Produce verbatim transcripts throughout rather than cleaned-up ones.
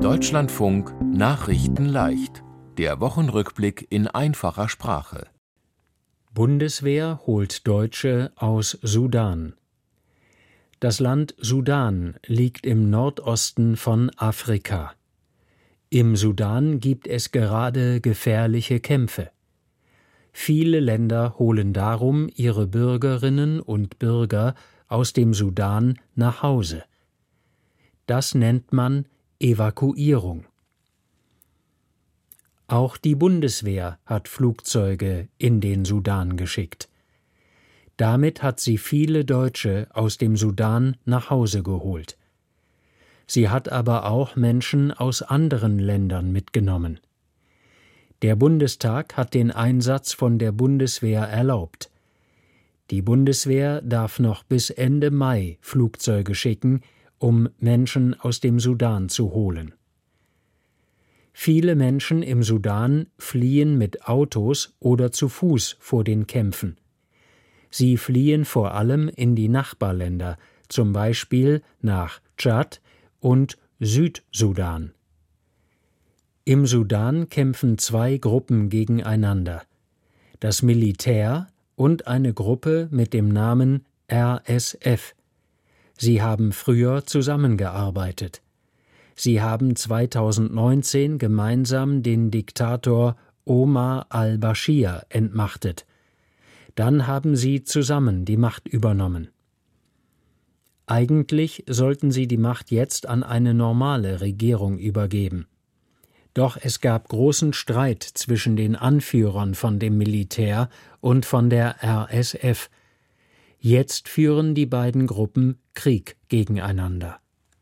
Deutschlandfunk Nachrichten leicht. Der Wochenrückblick in einfacher Sprache. Bundeswehr holt Deutsche aus Sudan. Das Land Sudan liegt im Nordosten von Afrika. Im Sudan gibt es gerade gefährliche Kämpfe. Viele Länder holen darum ihre Bürgerinnen und Bürger aus dem Sudan nach Hause. Das nennt man Evakuierung. Auch die Bundeswehr hat Flugzeuge in den Sudan geschickt. Damit hat sie viele Deutsche aus dem Sudan nach Hause geholt. Sie hat aber auch Menschen aus anderen Ländern mitgenommen. Der Bundestag hat den Einsatz von der Bundeswehr erlaubt. Die Bundeswehr darf noch bis Ende Mai Flugzeuge schicken, um Menschen aus dem Sudan zu holen. Viele Menschen im Sudan fliehen mit Autos oder zu Fuß vor den Kämpfen. Sie fliehen vor allem in die Nachbarländer, zum Beispiel nach Tschad und Südsudan. Im Sudan kämpfen zwei Gruppen gegeneinander: das Militär und eine Gruppe mit dem Namen R S F. Sie haben früher zusammengearbeitet. Sie haben zweitausendneunzehn gemeinsam den Diktator Omar al-Baschir entmachtet. Dann haben sie zusammen die Macht übernommen. Eigentlich sollten sie die Macht jetzt an eine normale Regierung übergeben. Doch es gab großen Streit zwischen den Anführern von dem Militär und von der R S F. Jetzt führen die beiden Gruppen Krieg gegeneinander.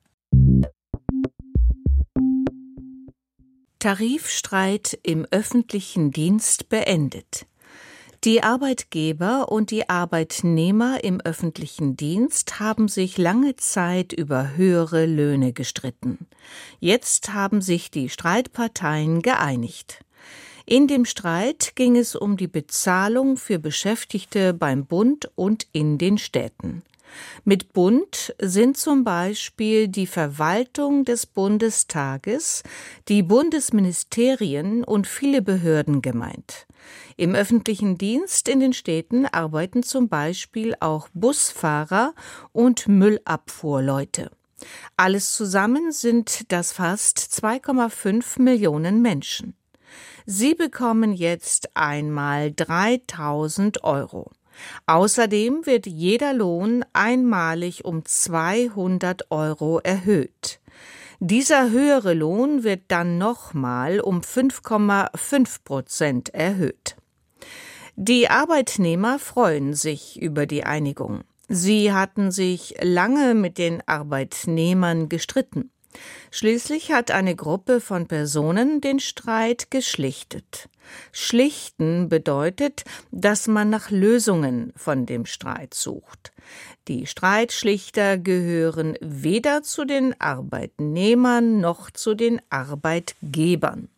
Tarifstreit im öffentlichen Dienst beendet. Die Arbeitgeber und die Arbeitnehmer im öffentlichen Dienst haben sich lange Zeit über höhere Löhne gestritten. Jetzt haben sich die Streitparteien geeinigt. In dem Streit ging es um die Bezahlung für Beschäftigte beim Bund und in den Städten. Mit Bund sind zum Beispiel die Verwaltung des Bundestages, die Bundesministerien und viele Behörden gemeint. Im öffentlichen Dienst in den Städten arbeiten zum Beispiel auch Busfahrer und Müllabfuhrleute. Alles zusammen sind das fast zwei Komma fünf Millionen Menschen. Sie bekommen jetzt einmal dreitausend Euro. Außerdem wird jeder Lohn einmalig um zweihundert Euro erhöht. Dieser höhere Lohn wird dann nochmal um fünf Komma fünf Prozent erhöht. Die Arbeitnehmer freuen sich über die Einigung. Sie hatten sich lange mit den Arbeitnehmern gestritten. Schließlich hat eine Gruppe von Personen den Streit geschlichtet. Schlichten bedeutet, dass man nach Lösungen von dem Streit sucht. Die Streitschlichter gehören weder zu den Arbeitnehmern noch zu den Arbeitgebern.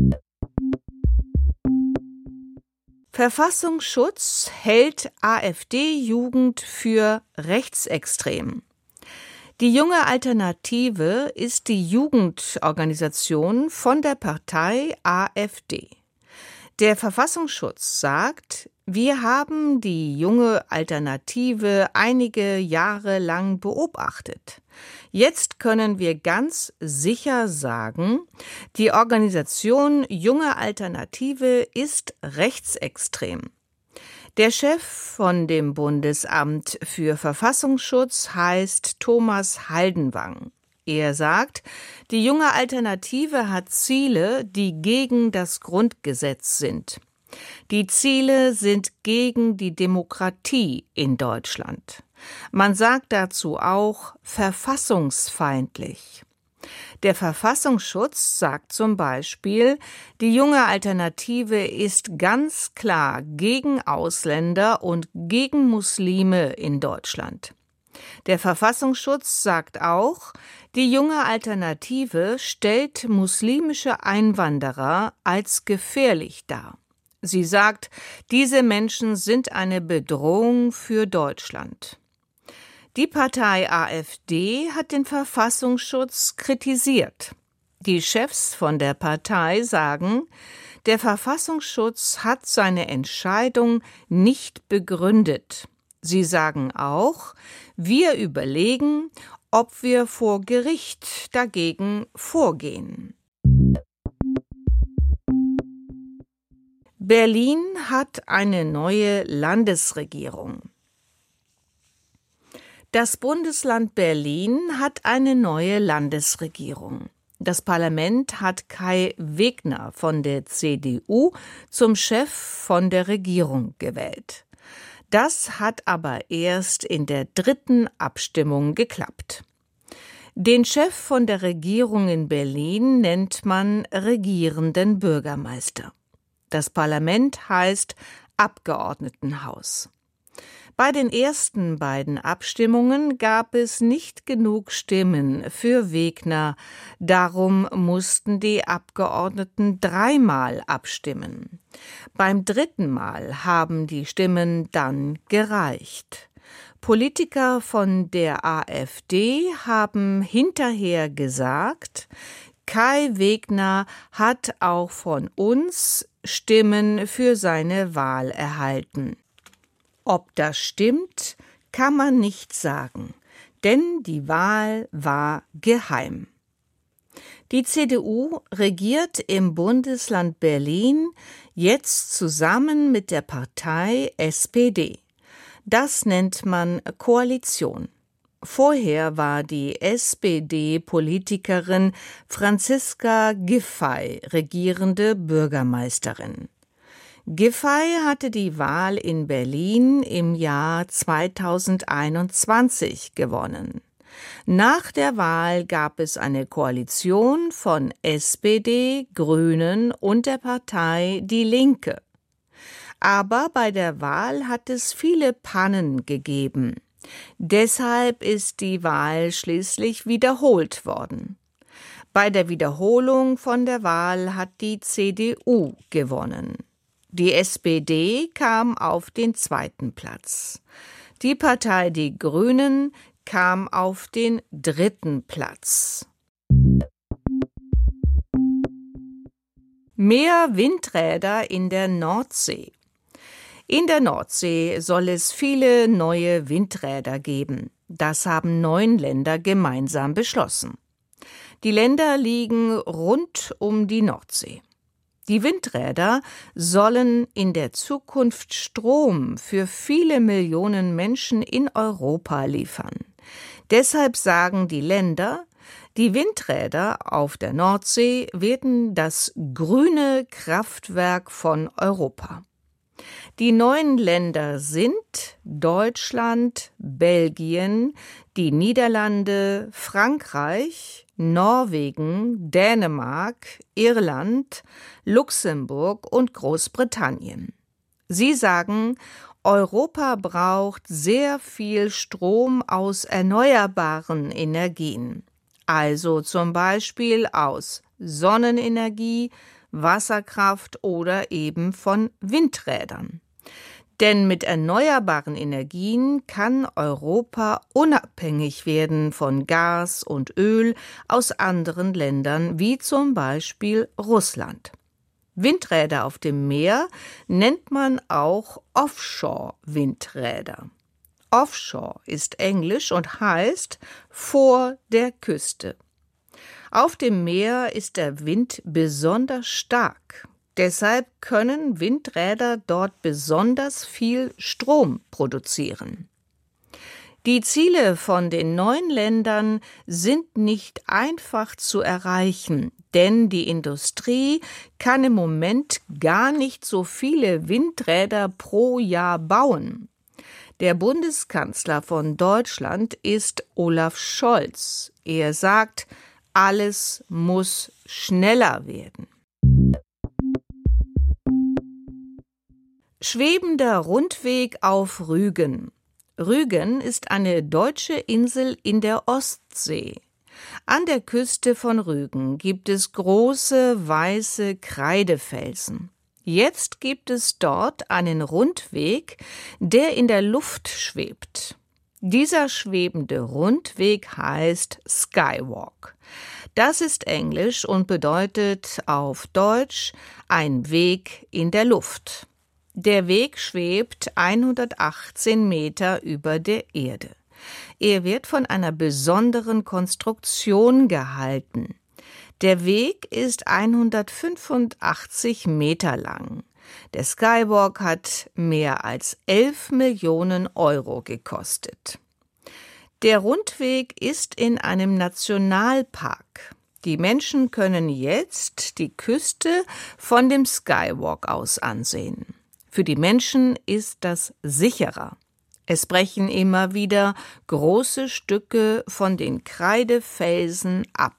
Verfassungsschutz hält AfD-Jugend für rechtsextrem. Die Junge Alternative ist die Jugendorganisation von der Partei AfD. Der Verfassungsschutz sagt, wir haben die Junge Alternative einige Jahre lang beobachtet. Jetzt können wir ganz sicher sagen, die Organisation Junge Alternative ist rechtsextrem. Der Chef von dem Bundesamt für Verfassungsschutz heißt Thomas Haldenwang. Er sagt, die Junge Alternative hat Ziele, die gegen das Grundgesetz sind. Die Ziele sind gegen die Demokratie in Deutschland. Man sagt dazu auch verfassungsfeindlich. Der Verfassungsschutz sagt zum Beispiel, die Junge Alternative ist ganz klar gegen Ausländer und gegen Muslime in Deutschland. Der Verfassungsschutz sagt auch, die Junge Alternative stellt muslimische Einwanderer als gefährlich dar. Sie sagt, diese Menschen sind eine Bedrohung für Deutschland. Die Partei AfD hat den Verfassungsschutz kritisiert. Die Chefs von der Partei sagen, der Verfassungsschutz hat seine Entscheidung nicht begründet. Sie sagen auch, wir überlegen, ob wir vor Gericht dagegen vorgehen. Berlin hat eine neue Landesregierung. Das Bundesland Berlin hat eine neue Landesregierung. Das Parlament hat Kai Wegner von der C D U zum Chef von der Regierung gewählt. Das hat aber erst in der dritten Abstimmung geklappt. Den Chef von der Regierung in Berlin nennt man regierenden Bürgermeister. Das Parlament heißt Abgeordnetenhaus. Bei den ersten beiden Abstimmungen gab es nicht genug Stimmen für Wegner. Darum mussten die Abgeordneten dreimal abstimmen. Beim dritten Mal haben die Stimmen dann gereicht. Politiker von der AfD haben hinterher gesagt, Kai Wegner hat auch von uns Stimmen für seine Wahl erhalten. Ob das stimmt, kann man nicht sagen, denn die Wahl war geheim. Die C D U regiert im Bundesland Berlin jetzt zusammen mit der Partei S P D. Das nennt man Koalition. Vorher war die S P D-Politikerin Franziska Giffey regierende Bürgermeisterin. Giffey hatte die Wahl in Berlin im Jahr zweitausendeinundzwanzig gewonnen. Nach der Wahl gab es eine Koalition von S P D, Grünen und der Partei Die Linke. Aber bei der Wahl hat es viele Pannen gegeben. Deshalb ist die Wahl schließlich wiederholt worden. Bei der Wiederholung von der Wahl hat die C D U gewonnen. Die S P D kam auf den zweiten Platz. Die Partei Die Grünen kam auf den dritten Platz. Mehr Windräder in der Nordsee. In der Nordsee soll es viele neue Windräder geben. Das haben neun Länder gemeinsam beschlossen. Die Länder liegen rund um die Nordsee. Die Windräder sollen in der Zukunft Strom für viele Millionen Menschen in Europa liefern. Deshalb sagen die Länder, die Windräder auf der Nordsee werden das grüne Kraftwerk von Europa. Die neuen Länder sind Deutschland, Belgien, die Niederlande, Frankreich, Norwegen, Dänemark, Irland, Luxemburg und Großbritannien. Sie sagen, Europa braucht sehr viel Strom aus erneuerbaren Energien, also zum Beispiel aus Sonnenenergie, Wasserkraft oder eben von Windrädern. Denn mit erneuerbaren Energien kann Europa unabhängig werden von Gas und Öl aus anderen Ländern, wie zum Beispiel Russland. Windräder auf dem Meer nennt man auch Offshore-Windräder. Offshore ist Englisch und heißt vor der Küste. Auf dem Meer ist der Wind besonders stark. Deshalb können Windräder dort besonders viel Strom produzieren. Die Ziele von den neuen Ländern sind nicht einfach zu erreichen, denn die Industrie kann im Moment gar nicht so viele Windräder pro Jahr bauen. Der Bundeskanzler von Deutschland ist Olaf Scholz. Er sagt, alles muss schneller werden. Schwebender Rundweg auf Rügen. Rügen ist eine deutsche Insel in der Ostsee. An der Küste von Rügen gibt es große, weiße Kreidefelsen. Jetzt gibt es dort einen Rundweg, der in der Luft schwebt. Dieser schwebende Rundweg heißt Skywalk. Das ist Englisch und bedeutet auf Deutsch ein Weg in der Luft. Der Weg schwebt hundertachtzehn Meter über der Erde. Er wird von einer besonderen Konstruktion gehalten. Der Weg ist hundertfünfundachtzig Meter lang. Der Skywalk hat mehr als elf Millionen Euro gekostet. Der Rundweg ist in einem Nationalpark. Die Menschen können jetzt die Küste von dem Skywalk aus ansehen. Für die Menschen ist das sicherer. Es brechen immer wieder große Stücke von den Kreidefelsen ab.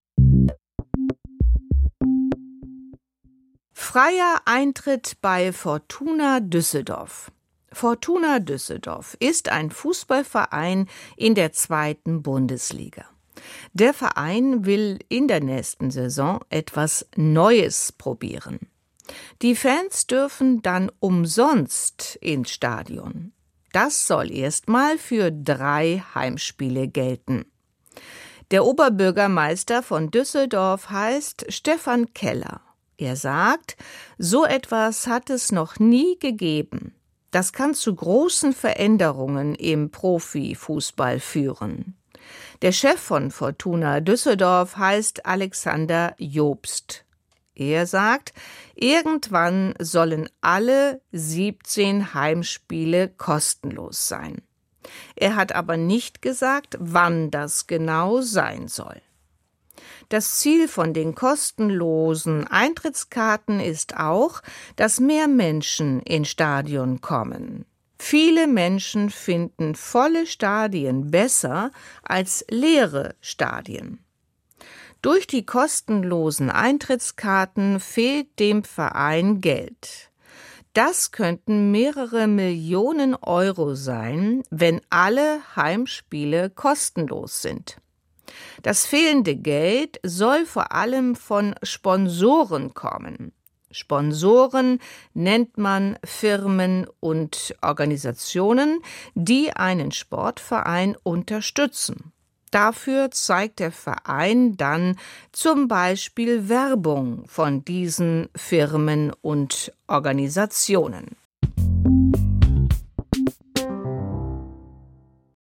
Freier Eintritt bei Fortuna Düsseldorf. Fortuna Düsseldorf ist ein Fußballverein in der zweiten Bundesliga. Der Verein will in der nächsten Saison etwas Neues probieren. Die Fans dürfen dann umsonst ins Stadion. Das soll erstmal für drei Heimspiele gelten. Der Oberbürgermeister von Düsseldorf heißt Stefan Keller. Er sagt, so etwas hat es noch nie gegeben. Das kann zu großen Veränderungen im Profifußball führen. Der Chef von Fortuna Düsseldorf heißt Alexander Jobst. Er sagt, irgendwann sollen alle siebzehn Heimspiele kostenlos sein. Er hat aber nicht gesagt, wann das genau sein soll. Das Ziel von den kostenlosen Eintrittskarten ist auch, dass mehr Menschen ins Stadion kommen. Viele Menschen finden volle Stadien besser als leere Stadien. Durch die kostenlosen Eintrittskarten fehlt dem Verein Geld. Das könnten mehrere Millionen Euro sein, wenn alle Heimspiele kostenlos sind. Das fehlende Geld soll vor allem von Sponsoren kommen. Sponsoren nennt man Firmen und Organisationen, die einen Sportverein unterstützen. Dafür zeigt der Verein dann zum Beispiel Werbung von diesen Firmen und Organisationen.